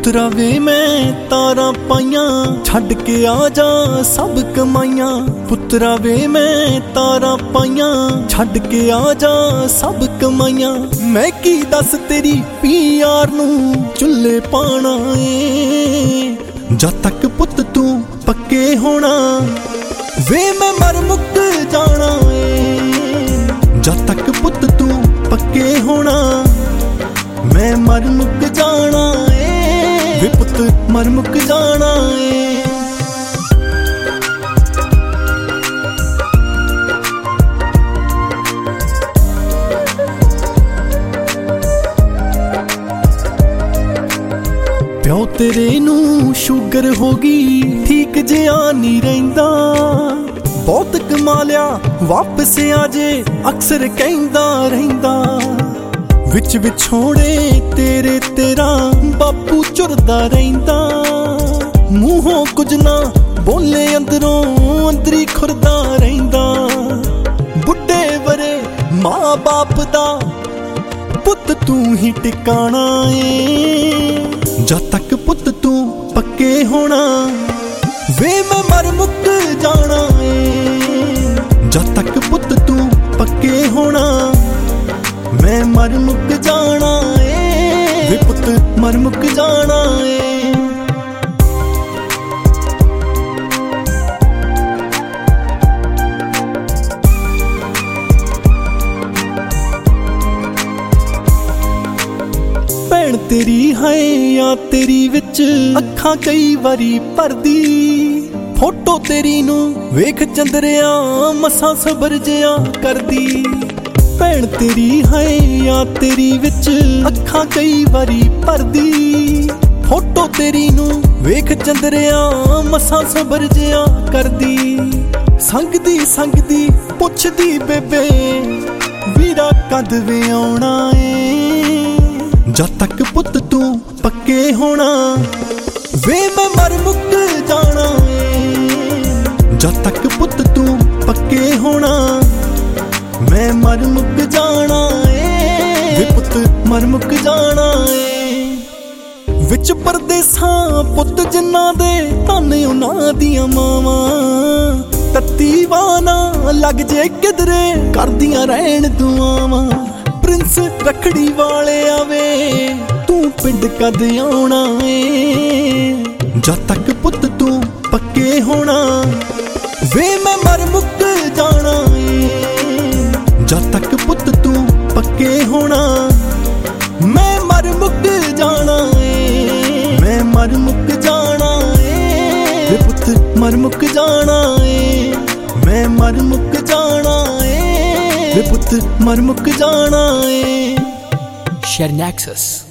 पुत्रा वे मैं तारा पाइया छड़ के आ जा सब कमाइया। पुत्रा वे मैं तारा पाइया छड़ के आ जा सब कमाइया। मैं की दस तेरी पीआर नू चुल्ले पाना ए जद तक पुत तू पक्के होना। वे मैं मर मुक जाना ए जद तक पुत तू पक्के होना। मैं मर मुक जाना ए वे पुत मर मुक जाना ए। प्यो तेरे नू शुगर होगी ठीक जिहा नहीं रहिंदा। बहुत कमा लिया वापस आजे अक्सर कहंदा रहिंदा। विच विछोड़े तेरे तेरा बापू चुरदा रहिंदा। मूहों कुछ ना बोले अंदरों अंदरी खुरदा रहिंदा। बुढ़े वरे माँ बाप दा पुत तू ही टिकाना ए जद तक पुत तू पक्के होना। वे मैं मर मुक जाना ए जद तक पुत तू पक्के होना। मैं मर मुक जाना ए वे पुत मर मुक जाना ए। भैन तेरी है या तेरी विच अखां कई वारी भरदी। फोटो तेरी नू वेख चंदरिया मसा सबर जिया करदी। भैन तेरी है या तेरी विच अखां कई वारी भरदी। फोटो तेरी नू वेख चंदरिया मसा सबर जिया करदी। संगदी पुछदी बेबे वीरा कद वे आउणा ए जद तक पुत तू पक्के होना। वे मैं मर मुक जाना ए जद तक पुत तू पक्के होना। मैं मर मुक जाना ए वे पुत मर मुक जाना ए। विच परदेसां पुत जिन्ना दे धन उन्हां दियां मावां। तत्ती वाना लग जे किधरे करदियां रहन दुआवां। प्रिंस रखड़ी वाले आवे तू पिंड कद आउणा ए जद तक पुत तू पक्के होना। वे मैं मर मुक जाना ए जद तक पुत तू पक्के होना। मैं मर मुक जाना ए मैं मर मुक जाना ए वे पुत मर मुक जाना ए। मैं मर मुक जाना ए वे पुत मर मुक जाना ए। Sharing Access